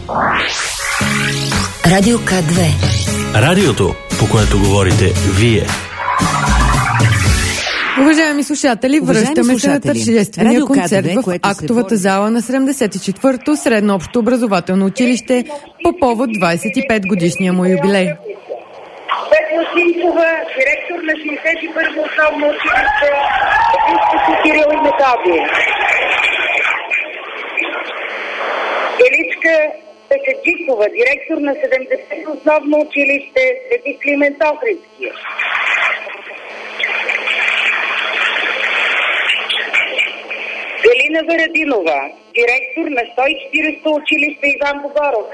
Радио К2. Радиото, по което говорите вие. Уважаеми слушатели, връщаме се на тържествения концерт в актовата зала на 74-то средно общо образователно училище по повод 25 годишния му юбилей. Петя Синкова, директор на 61-то основно училище Свети Кирил и Методий. Величка Пекаджикова, директор на 70-то основно училище Свети Климент Охридски. Галина Варадинова, директор на 140-то училище Иван Богоров.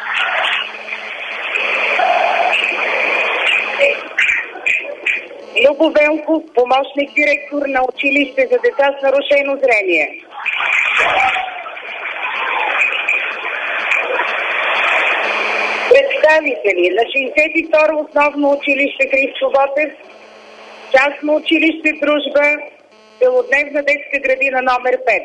Любо Велков, помощник директор на училище за деца с нарушено зрение. Представители на 62-ро основно училище Христо Ботев, частно училище Дружба, целодневна детска градина номер 5.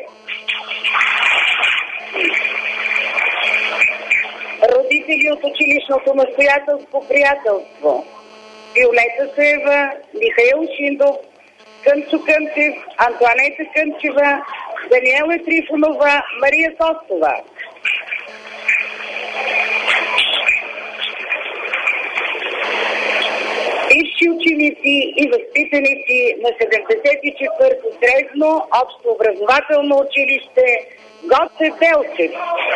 Родители от училищното настоятелство Приятелство: Виолета Сеева, Михаил Шиндов, Кънчо Кънчев, Антуанета Кънчева, Даниела Трифонова, Мария Костова. Бивши ученици и възпитаници на 74-то средно общо образователно училище Гоце Делчев.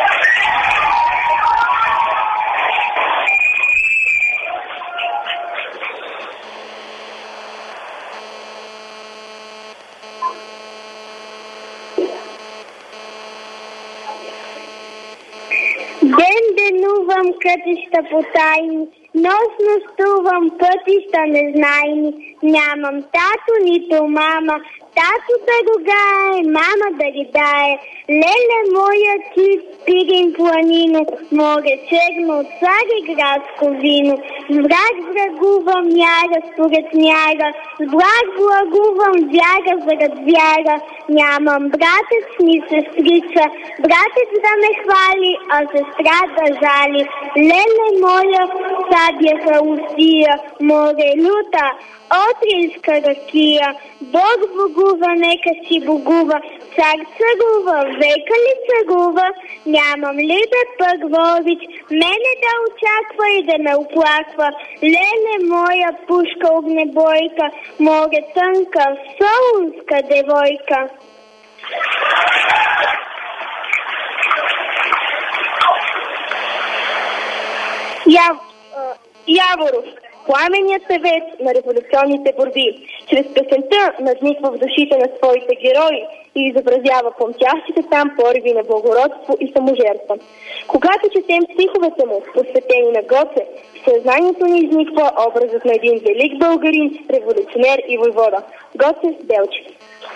Ден денувам кътища потайни, нощ нощувам пътища незнайни. Нямам тато, нито мама, тато да ругае, мама да ридае. Леле моя ти, пирин планино, море черно, цари градско вино. С враг врагувам мяра според мяра, с враг благувам вяра зарад вяра. Нямам братец ни сестрица, братец да ме хвали, а сестра да жали. Леле моя, сабяха усия, море люта, отринска ракия. Бог богува, нека си богува, цар царува, века ли царува. Нямам ли да първович, мене да очаква и да ме оплаква. Леле моя пушка огнебойка, море тънка, солунска девойка. Яворов, пламеният певец на революционните борби, чрез песента надниква в душите на своите герои и изобразява помтящите там пориви на благородство и саможертва. Когато четем стиховете му, посветени на Гоце, в съзнанието ни изниква образът на един велик българин, революционер и войвода – Гоце Делчев.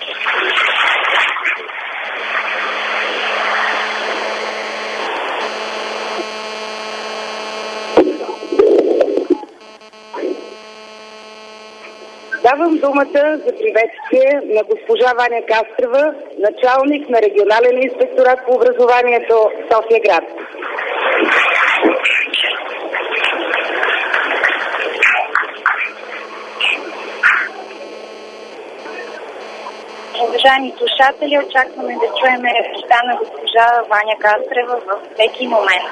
Давам думата за приветствие на госпожа Ваня Кастрева, началник на регионален инспекторат по образованието София град. Уважаеми слушатели, очакваме да чуем речта на госпожа Ваня Кастрева във всеки момент.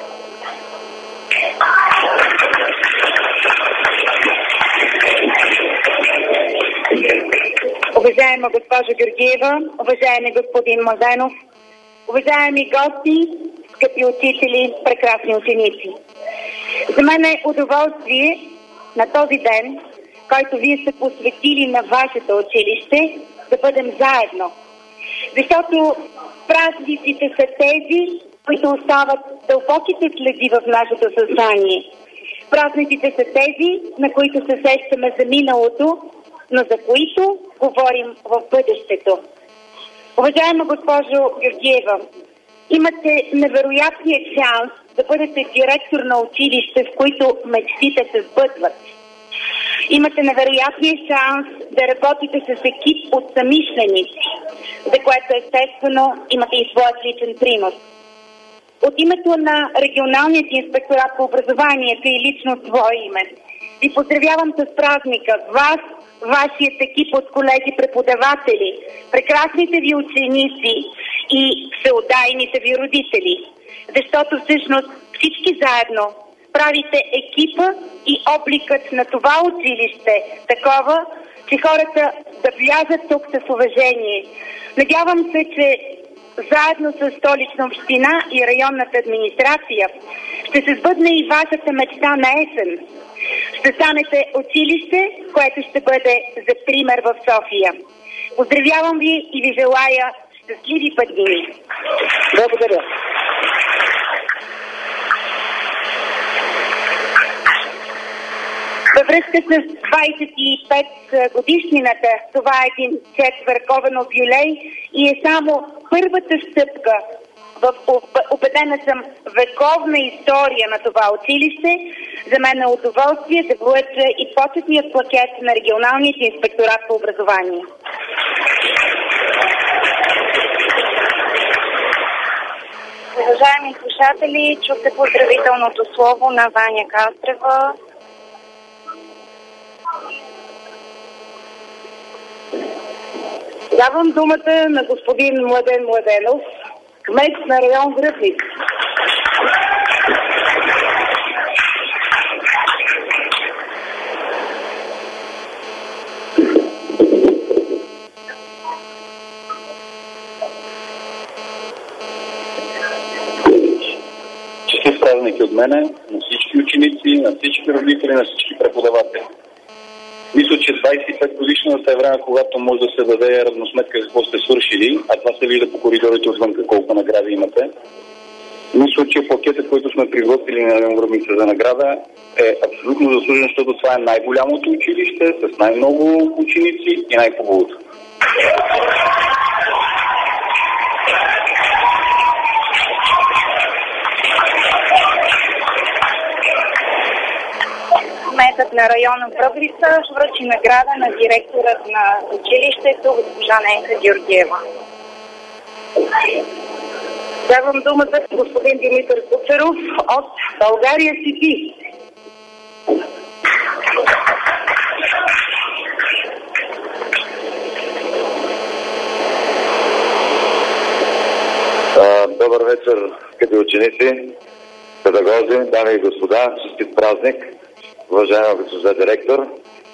Уважаема госпожа Георгиева, уважаеми господин Младенов, уважаеми гости, скъпи учители, прекрасни ученици. За мен е удоволствие на този ден, който вие сте посветили на вашето училище, да бъдем заедно. Защото празниците са тези, които остават дълбоките следи в нашето съзнание. Празниците са тези, на които се сещаме за миналото, но за които говорим в бъдещето. Уважаема госпожо Георгиева, имате невероятния шанс да бъдете директор на училище, в които мечтите се сбъдват. Имате невероятния шанс да работите с екип от самишленици, за което естествено имате и своят личен принос. От името на Регионалният инспекторат по образованието и лично свое име ви поздравявам с празника, вас, вашият екип от колеги преподаватели, прекрасните ви ученици и всеотдайните ви родители. Защото всъщност всички заедно правите екипа и обликът на това училище такова, че хората да влязат тук с уважение. Надявам се, че заедно с Столична община и районната администрация ще се сбъдне и вашата мечта на есен. Ще станете училище, което ще бъде за пример в София. Поздравявам ви и ви желая щастливи пътнини. Благодаря. Във връзка с 25 годишнината, това е един четвърковен юбилей и е само първата стъпка в, убедена съм, вековна история на това училище. За мен е удоволствие да връча и почетният плакет на Регионалният инспекторат по образование. Уважаеми слушатели, чухте поздравителното слово на Ваня Кастрева. Давам думата на господин Младен Младенов, кмет на район Гръбник. Честит празник от мене, на всички ученици, на всички родители, на всички преподаватели. Мисля, че 25 годишната е време, когато може да се даде равносметка какво сте свършили, а това се вижда по коридорите отвън колко награди имате. Мисля, че пакетът, който сме приготвили на Гръбница за награда, е абсолютно заслужен, защото това е най-голямото училище, с най-много ученици и най-хубавото. Кметът на района Гръбница връчи награда на директорът на училището госпожа Ненка Георгиева. Давам думата на господин Димитър Куцаров от България Сити. Добър вечер, скъпи ученици, педагози, дами и господа, честит празник, уважаема госпожа директор.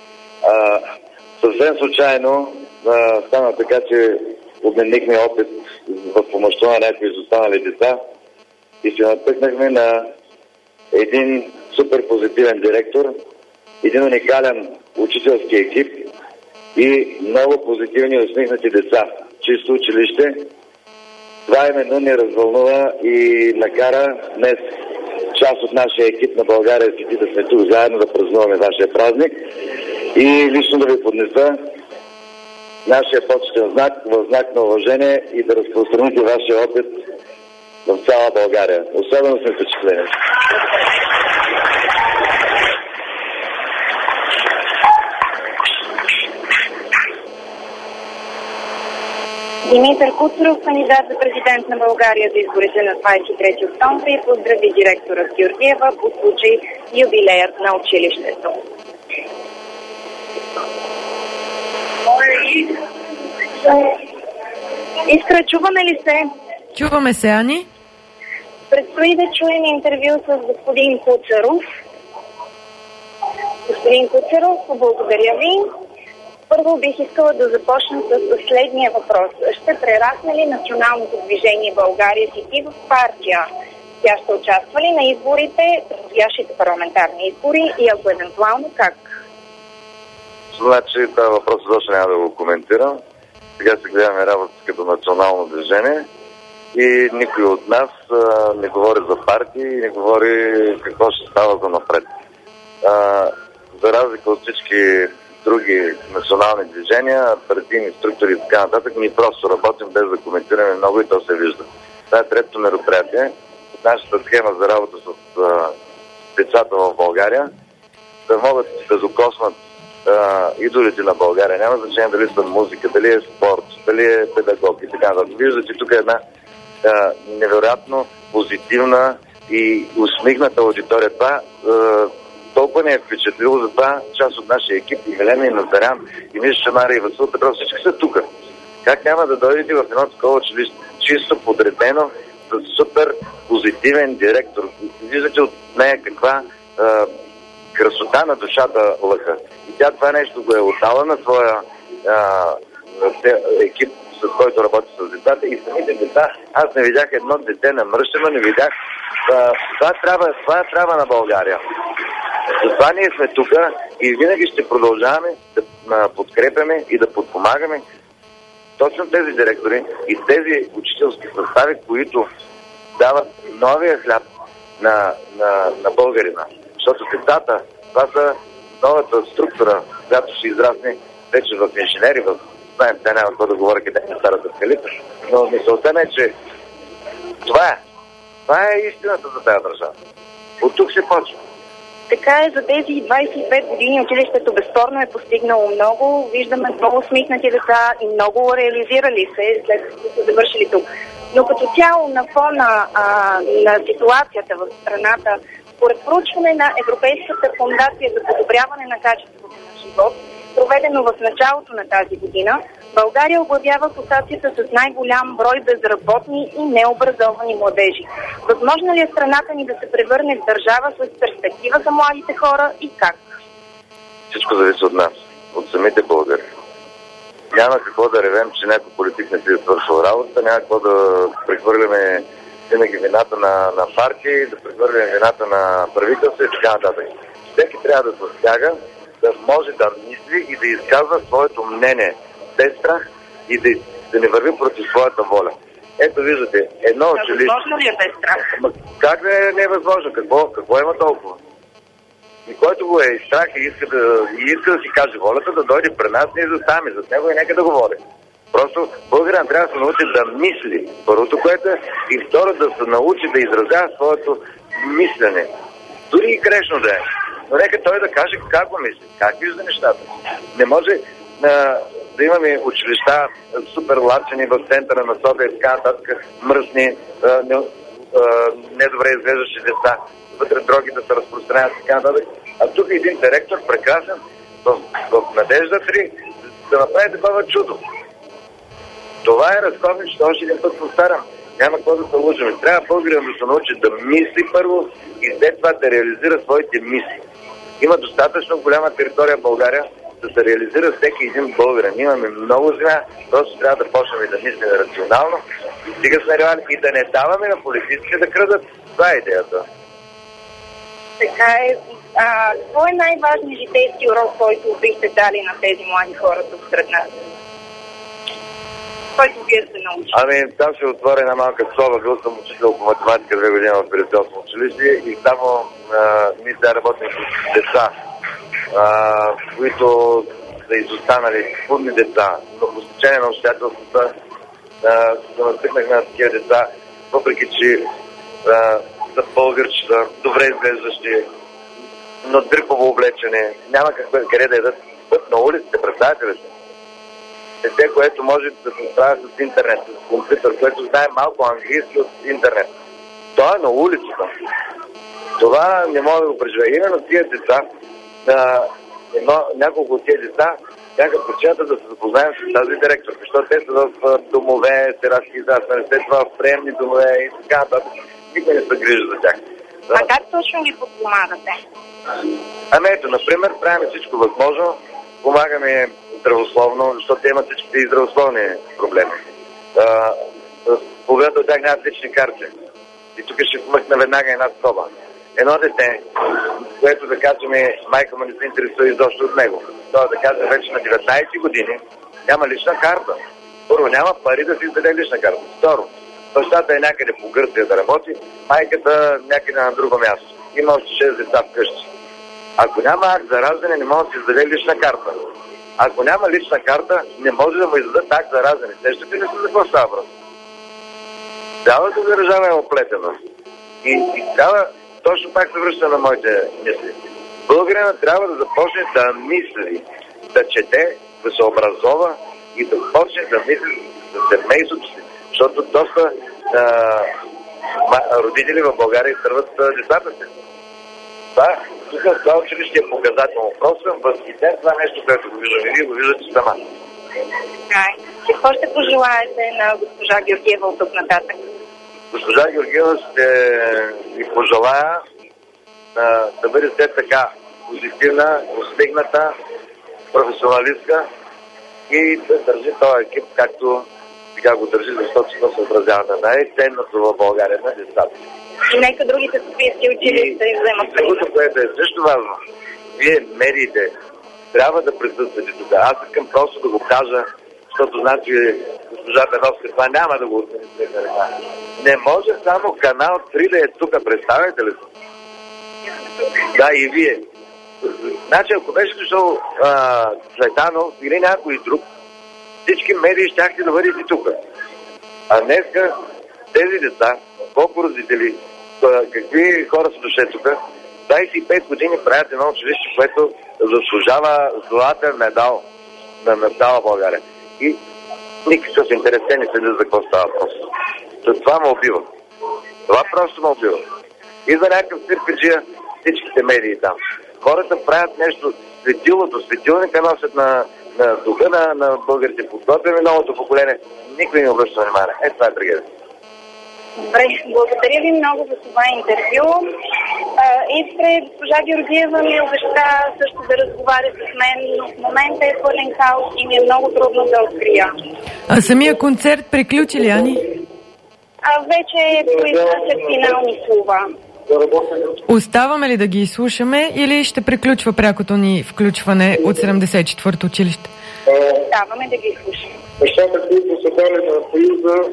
Съвсем случайно стана така, че обменихме опит в помощта на някои изостанали деца и се натъкнахме на един супер позитивен директор, един уникален учителски екип и много позитивни и усмихнати деца. Чисто училище. Това именно ни развълнува и накара днес част от нашия екип на България Сити да сме тук заедно да празнуваме вашия празник и лично да ви поднеса нашия почетен знак в знак на уважение и да разпространите вашия опит в цяла България. Особено сме впечатлени. Димитър Куцаров, кандидат за президент на България за изборите на 23 октомври, поздрави директора Георгиева по случай юбилеят на училището. Искра, чуваме ли се? Чуваме се, Ани. Предстои да чуем интервю с господин Куцаров. Господин Куцаров, благодаря ви. Първо бих искала да започна с последния въпрос. Ще прерасне ли националното движение България Сити в партия? Тя ще участва ли на изборите, предстоящите парламентарни избори и ако евентуално как? Значи това въпрос още няма да го коментирам. Сега се гледаме работа като национално движение и никой от нас не говори за партии и не говори какво ще става за напред. За разлика от всички други национални движения, партийни структури и така нататък, ние просто работим без да коментираме много и то се вижда. Това е третото мероприятие. Нашата схема за работа с децата в България да могат да докоснат идолите на България. Няма значение дали са музика, дали е спорт, дали е педагог и така нататък. Виждате тук една невероятно позитивна и усмихната аудитория. Това толкова не е впечатлило, затова част от нашия екип, и Милена, и Назарян, и Миша Шамара, и Васил Петров, всички са тук. Как няма да дойдете в едно такова училище, чисто подредено, с супер позитивен директор? Виждате от нея каква красота на душата лъха. И тя това нещо го е отдала на своя екип, с който работи с децата, и самите деца. Аз не видях едно дете намръщено, не видях. Това трябва на България. Затова ние сме тук и винаги ще продължаваме да подкрепяме и да подпомагаме точно тези директори и тези учителски състави, които дават новия хляб на българина. Защото децата, това са новата структура, която ще израсне вече в инженери, знаем, те няма какво да говоря, къде е старата скалита, но мисълта е, че това е истината за тази държава. От тук се почва. Така е, за тези 25 години училището безспорно е постигнало много. Виждаме много усмихнати деца и много реализирали се, след като са завършили тук. Но като цяло на фона на ситуацията в страната, според проучване на Европейската фондация за подобряване на качеството на живот, проведено в началото на тази година, България оглавява класацията с най-голям брой безработни и необразовани младежи. Възможно ли е страната ни да се превърне в държава с перспектива за младите хора и как? Всичко зависи от нас, от самите българи. Няма какво да ревем, че някой политик не си е свършил работа, няма какво да прехвърляме винаги вината на партии, да прехвърляме вината на правителство и така нататък. Всеки трябва да се стяга, да може да мисли и да изказва своето мнение без страх и да не върви против своята воля. Ето виждате, едно училище... Възможно ли е без страх? Как да е невъзможно? Какво има толкова? И който го е страх и иска да си каже волята, да дойде при нас, ние заставаме зад него и нека да говори. Просто българин трябва да се научи да мисли. Първото, което е, и второ, да се научи да изразява своето мислене. Дори и грешно да е. Но нека той да каже как го мисли, как вижда нещата. Не може да имаме училища супер лачени в центъра на София и така нататък, мръсни, недобре изглеждащи деца, вътре дроги да се разпространяват и така нататък. А тук един директор, прекрасен, в Надежда 3, да направи такова чудо. Това е разковничето, още един път повтарям. Няма какво да се лъжим. Трябва българин да се научи да мисли първо и след това да реализира своите мисли. Има достатъчно голяма територия в България да се реализира всеки един българин. Имаме много земя, просто трябва да почнем да мислим рационално. Стига сме реални и да не даваме на политиците да крадат. Това е идеята. Така е. Какво е най-важният житейски урок, който бихте дали на тези млади хора тук сред нас? Който вие сте научили? Там ще отворя една малка слова. Бил съм учител по математика 2 години в Пиротелско училище и само ние да работим с деца, които са изостанали, трудни деца, но по стечение на обстоятелствата се настигнахме на такива деца, въпреки че са българчета, добре изглеждащи, но дрипово облечени, няма къде да ядат път на улиците, представете ли се? Дете, което може да се справя с интернет, с компютър, което знае малко английски от интернет. Това е на улицата. Това не мога да го преживея. Именно тия деца, няколко от тия деца, бяха причината да се запознаем с тази директор, защото те са в домове, селашки израснали, след това в приемни домове и така нататък. Никой не се грижи за тях. А как точно ги подпомагате? Ето, например, правим всичко възможно, помагаме здравословно, защото те имат всичките и здравословни проблеми. Половината от тях нямат лични карти. И тук ще вмъкна веднага една скоба. Едно дете, което да кажем, майка му не се интересува изобщо от него. Това да кажем вече на 19 години, няма лична карта. Първо, няма пари да си издаде лична карта. Второ, бащата е някъде по Гърция да работи, майката някъде на друго място. Има още 6 деца вкъщи. Ако няма акт за раждане, не може да си издаде лична карта. Ако няма лична карта, не може да му издадат акт за раждане. Сещате ли се за какво става въпрос? Цялата държава е оплетена. И трябва, точно пак се връща на моите мисли. Българина трябва да започне да мисли, да чете, да се образова и да почне да мисли за семейството си. Защото доста родители в България изтърват децата си. Това училище е показателно. Просто съм възхитен това нещо, което го виждам. И вие го виждате сама. Какво ще пожелаете на госпожа Георгиева от тук нататък? Госпожа Георгиева ще ви пожелая да бъде все така позитивна, усмихната, професионалистка и да държи този екип, както сега го държи, защото ще се отразява на най-ценното в България на децата. И нека другите софийски училища и вземат преди. Другото, което е също важно, вие, медиите, трябва да присъствате тук. Аз искам просто да го кажа, защото значи госпожа Беновска това няма да го отмените. Не може само канал 3 да е тук, представете ли? Да, и вие. Значи, ако беше дошъл Цветанов или някой друг, всички медии щяхте да бъдете тук. А днеска тези деца, колко родители, какви хора са дошли тук, 25 години правят едно училище, което заслужава златен медал на цяла България. И никакъв интерес не следи за какво става просто. Това ме убива. Това просто ме убива. И за някакъв сирпеджия всичките медии там. Хората правят нещо светилото, светилника носят на духа на българите, подготвяме новото поколение. Никой не обръща внимание. Това е трагедия. Добре, благодаря ви много за това интервю. Искре, госпожа Георгиева ми обеща също да разговаря с мен, но в момента е пълен хаос и ми е много трудно да открия. А самия концерт приключи ли, Ани? Вече произнасят финални слова. Оставаме ли да ги изслушаме или ще приключва прякото ни включване от 74-то училище? Оставаме да ги изслушаме. Нещата, които са дали на Съюза,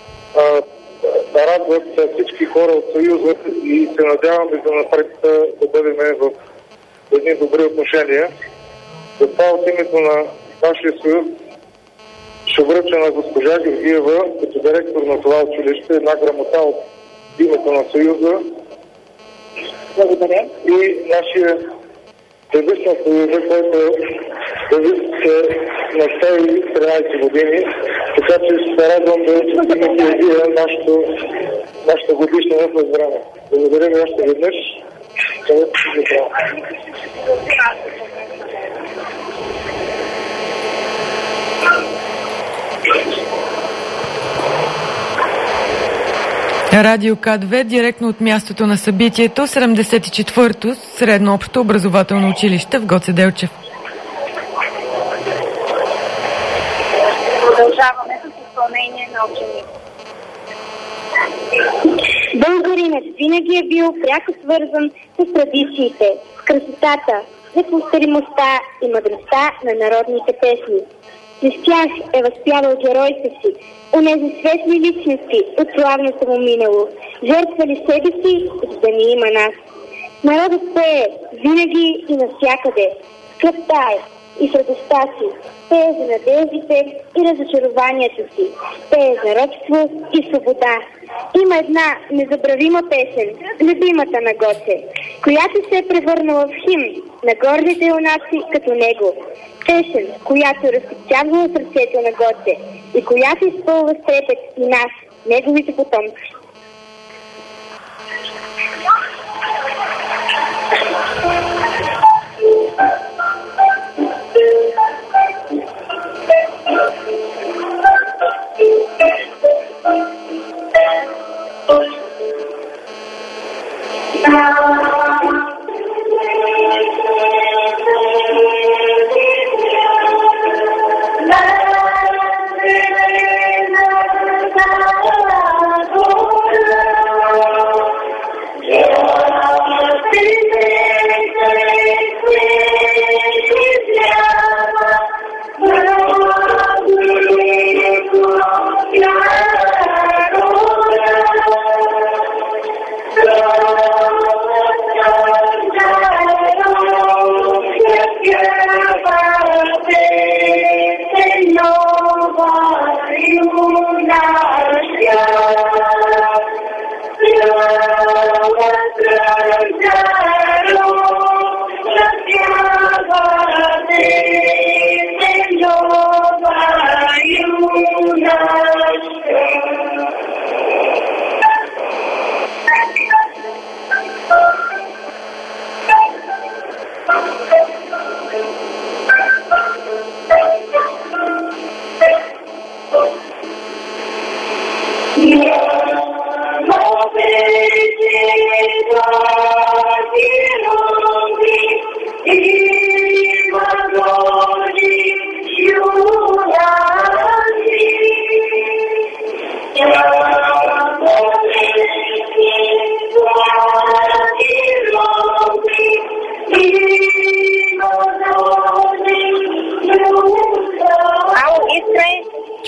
радват всички хора от Съюза и се надяваме за напред да бъдем в едни добри отношения. Затова от името на нашия съюз ще връча на госпожа Георгиева, като директор на това училище, една грамота от името на Съюза. Благодаря. И нашия дебют на Съюза, който е на 113 години, така че се радвам да имате нашата годишна в време. Благодаря ви още веднъж. Радио К2, директно от мястото на събитието, 74-то средно общо образователно училище в Гоце Делчев. Продължаваме с изпълнение на ученици. Българинът винаги е бил пряко свързан с традициите, с красотата, неповторимостта и мъдростта на народните песни. С тях е възпявал героите си, онези светли личности от славното му минало, жертвали себе си, за да ни има нас. Народът пее винаги и навсякъде, с скръпта и с радостта си, пее за надеждите и разочарованието си, пее за робство и свобода. Има една незабравима песен, любимата на Гоце, която се е превърнала в химн на гордите юнаци като него. Песен, която разкрепчава сърцето на Гоце и която изпълва с трепет и нас, неговите потомци.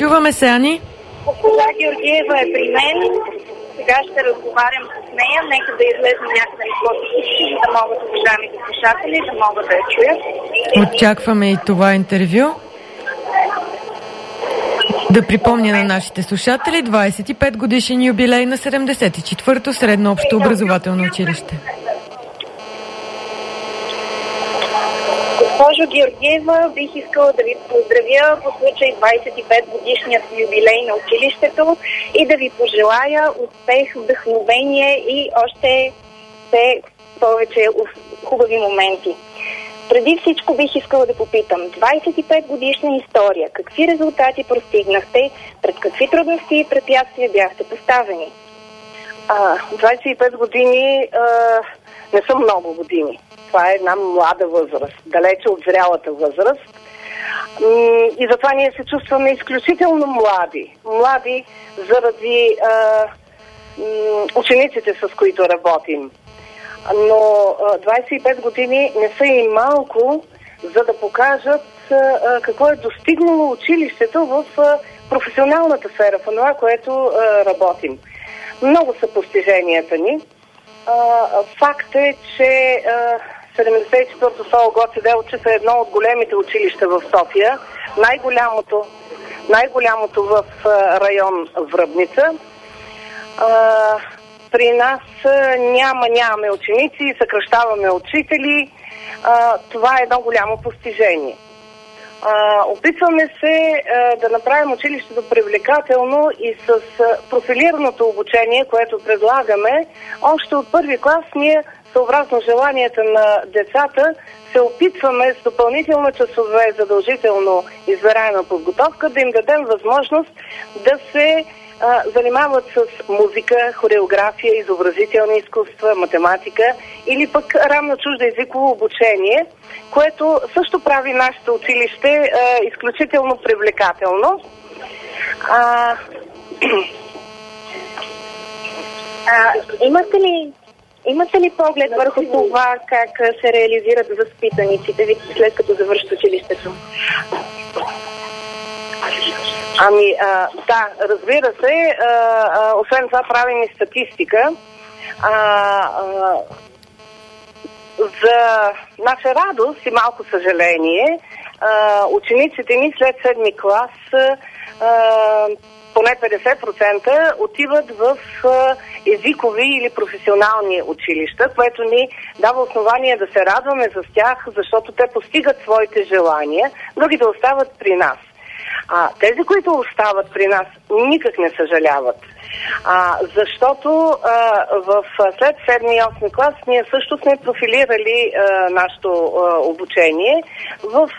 Чуваме се, Ани. Госпожа Георгиева е при мен. Сега ще разговарям с нея. Нека да излезем някъде на площадка, за да могат уважаемите слушатели да могат да я чуят. Очакваме и това интервю. Да припомня на нашите слушатели 25 годишен юбилей на 74-то средно общо образователно училище. Госпожо Георгиева, бих искала да ви поздравя по случай 25 годишният юбилей на училището и да ви пожелая успех, вдъхновение и още все повече хубави моменти. Преди всичко бих искала да попитам, 25 годишна история, какви резултати постигнахте, пред какви трудности и препятствия бяхте поставени? 25 години не са много години. Това е една млада възраст, далече от зрялата възраст. И затова ние се чувстваме изключително млади. Млади заради учениците, с които работим. Но 25 години не са и малко, за да покажат какво е достигнало училището в професионалната сфера, в това, което работим. Много са постиженията ни. Факт е, че 74-то СОУ Гоце Делчев е едно от големите училища в София, най-голямото в район Връбница. При нас нямаме ученици, съкращаваме учители. Това е едно голямо постижение. Опитваме се да направим училището привлекателно и с профилираното обучение, което предлагаме. Още от първи клас ние, съобразно желанията на децата, се опитваме с допълнителни часове, задължително избираема подготовка, да им дадем възможност да се занимават с музика, хореография, изобразителни изкуства, математика или пък ранно чуждоезиково обучение, което също прави нашето училище изключително привлекателно. Имате ли поглед върху това как се реализират възпитаниците ви след като завършат училището? Да, разбира се. Освен това правим и статистика. За наша радост и малко съжаление, учениците ни след 7 клас поне 50% отиват в езикови или професионални училища, което ни дава основание да се радваме за тях, защото те постигат своите желания, другите остават при нас. Тези, които остават при нас, никак не съжаляват. Защото след 7 и 8 клас ние също сме профилирали нашето обучение в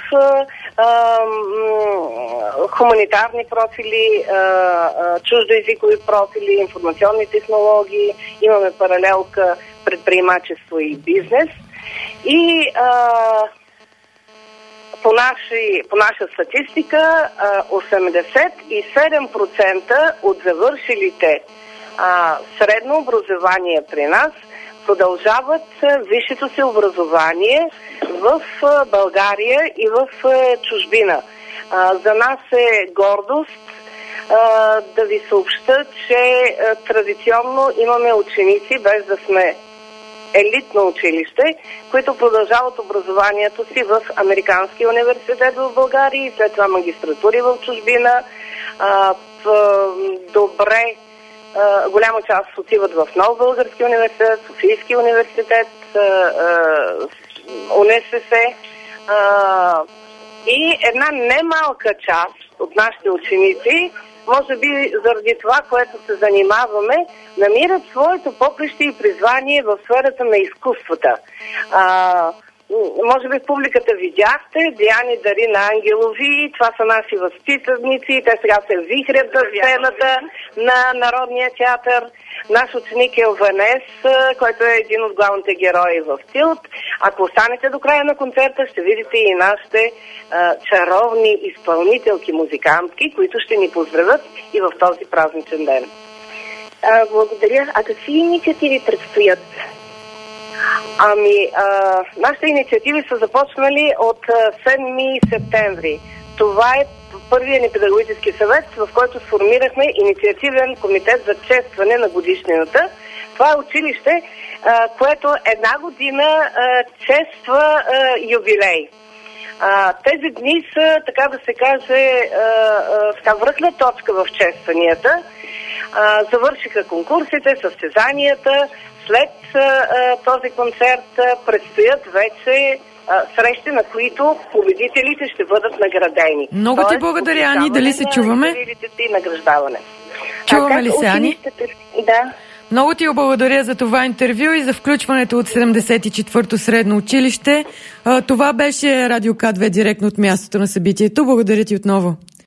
хуманитарни профили, чуждоезикови профили, информационни технологии, имаме паралелка предприемачество и бизнес. И по наша статистика 87% от завършилите средно образование при нас продължават висшето си образование в България и в чужбина. За нас е гордост да ви съобща, че традиционно имаме ученици, без да сме елитно училище, които продължават образованието си в Американския университет в България и след това магистратури в чужбина. Голяма част отиват в Нов български университет, Софийски университет, УНСС и една немалка част от нашите ученици, може би заради това, което се занимаваме, намират своето поприще и призвание в сферата на изкуствата. Може би в публиката видяхте Диани Дарина Ангелови, това са наши възпитаници, те сега се вихрят за сцената на Народния театър. Наш ученик е Ванес, който е един от главните герои в Тилт. Ако останете до края на концерта, ще видите и нашите чаровни изпълнителки, музикантки, които ще ни поздравят и в този празничен ден. Благодаря. А какви инициативи предстоят? Нашите инициативи са започнали от 7 септември. Това е първия ни педагогически съвет, в който сформирахме инициативен комитет за честване на годишнината. Това е училище, което една година чества юбилей. Тези дни са, така да се каже, връхна точка в честванията. Завършиха конкурсите, състезанията. След този концерт предстоят вече срещи, на които победителите ще бъдат наградени. Много ти благодаря, Ани. Дали се чуваме? И награждаване. Чуваме ли се, Ани? Да. Много ти благодаря за това интервю и за включването от 74-то средно училище. Това беше Радио К2 директно от мястото на събитието. Благодаря ти отново.